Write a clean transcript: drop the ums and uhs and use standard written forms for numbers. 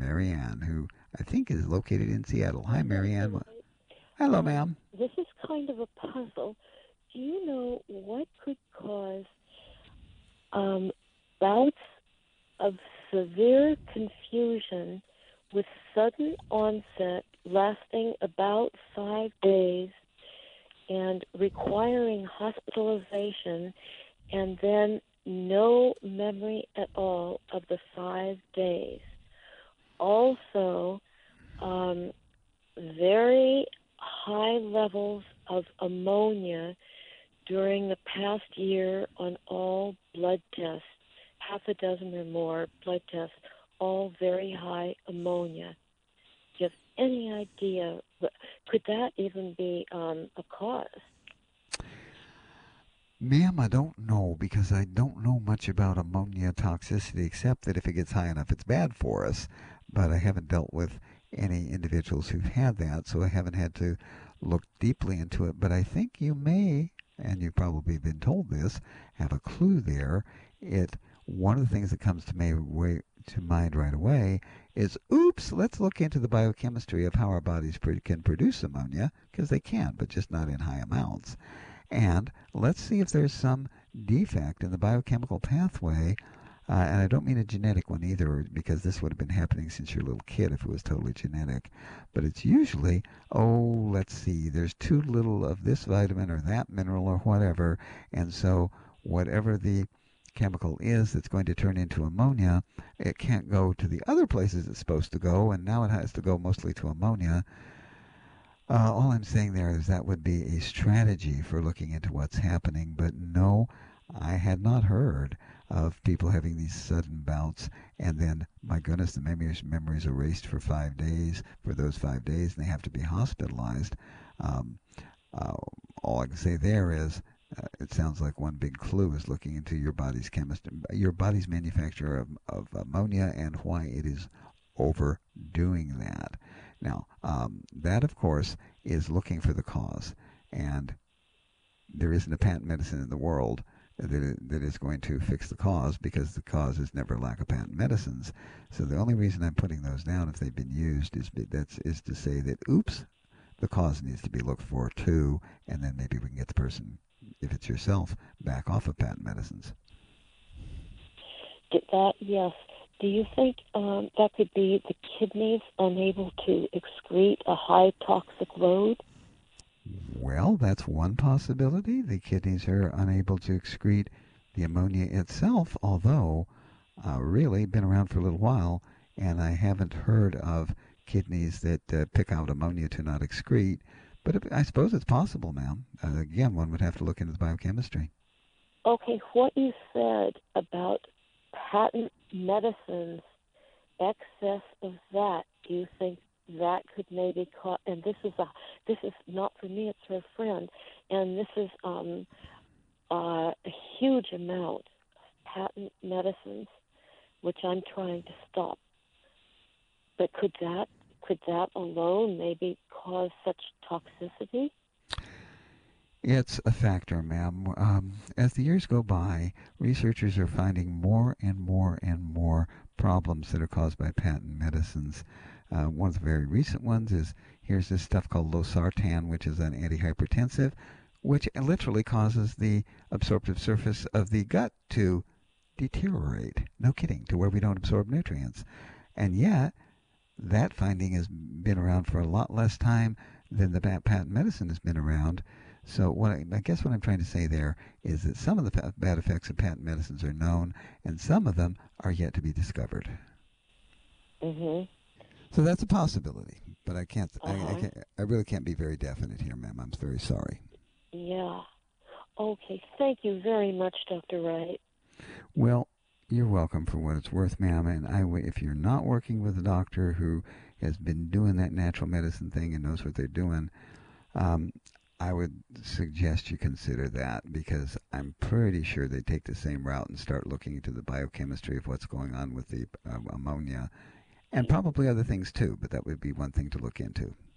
Marianne, who I think is located in Seattle. Hi, Marianne. Dr. Hello, Wright, ma'am. this is kind of a puzzle. Do you know what could cause bouts of severe confusion with sudden onset lasting about 5 days and requiring hospitalization and then no memory at all of the 5 days? Also, um, very high levels of ammonia during the past year on all blood tests, half a dozen or more blood tests, all very high ammonia. Do you have any idea? Could that even be a cause? Ma'am, I don't know because I don't know much about ammonia toxicity except that if it gets high enough, it's bad for us. But I haven't dealt with any individuals who've had that, so I haven't had to look deeply into it. But I think you may, and you've probably been told this, have a clue there. It One of the things that comes to mind right away is, oops, let's look into the biochemistry of how our bodies can produce ammonia, because they can, but just not in high amounts. And let's see if there's some defect in the biochemical pathway. And I don't mean a genetic one either, because this would have been happening since you're a little kid if it was totally genetic. But it's usually, oh, let's see, there's too little of this vitamin or that mineral or whatever. And so, whatever the chemical is that's going to turn into ammonia, it can't go to the other places it's supposed to go, and now it has to go mostly to ammonia. All I'm saying there is that would be a strategy for looking into what's happening, but no, I had not heard of people having these sudden bouts and then, my goodness, the memory's erased for 5 days, for those 5 days, and they have to be hospitalized. Um, uh, all I can say there is it sounds like one big clue is looking into your body's chemistry, your body's manufacture of ammonia and why it is overdoing that. Now, that, of course, is looking for the cause. And there isn't a patent medicine in the world that is going to fix the cause, because the cause is never lack of patent medicines. So the only reason I'm putting those down, if they've been used, is to say that, oops, the cause needs to be looked for too, and then maybe we can get the person, if it's yourself, back off of patent medicines. Yes. Do you think that could be the kidneys unable to excrete a high toxic load? Well, that's one possibility. The kidneys are unable to excrete the ammonia itself, although really been around for a little while, and I haven't heard of kidneys that pick out ammonia to not excrete. But I suppose it's possible, ma'am. Again, one would have to look into the biochemistry. Okay, what you said about patent medicines, excess of that, do you think that could maybe cause? And this is not for me; it's for a friend, and this is a huge amount of patent medicines, which I'm trying to stop. But could that alone maybe cause such toxicity? It's a factor, ma'am. As the years go by, researchers are finding more and more and more problems that are caused by patent medicines. One of the very recent ones is, here's this stuff called losartan, which is an antihypertensive, which literally causes the absorptive surface of the gut to deteriorate. No kidding, to where we don't absorb nutrients. And yet, that finding has been around for a lot less time than the patent medicine has been around. So I guess what I'm trying to say there is that some of the bad effects of patent medicines are known, and some of them are yet to be discovered. Mhm. So that's a possibility, but I can't. Uh-huh. I really can't be very definite here, ma'am. I'm very sorry. Yeah. Okay. Thank you very much, Dr. Wright. Well, you're welcome for what it's worth, ma'am. And if you're not working with a doctor who has been doing that natural medicine thing and knows what they're doing, um, I would suggest you consider that, because I'm pretty sure they take the same route and start looking into the biochemistry of what's going on with the ammonia, and probably other things too, but that would be one thing to look into.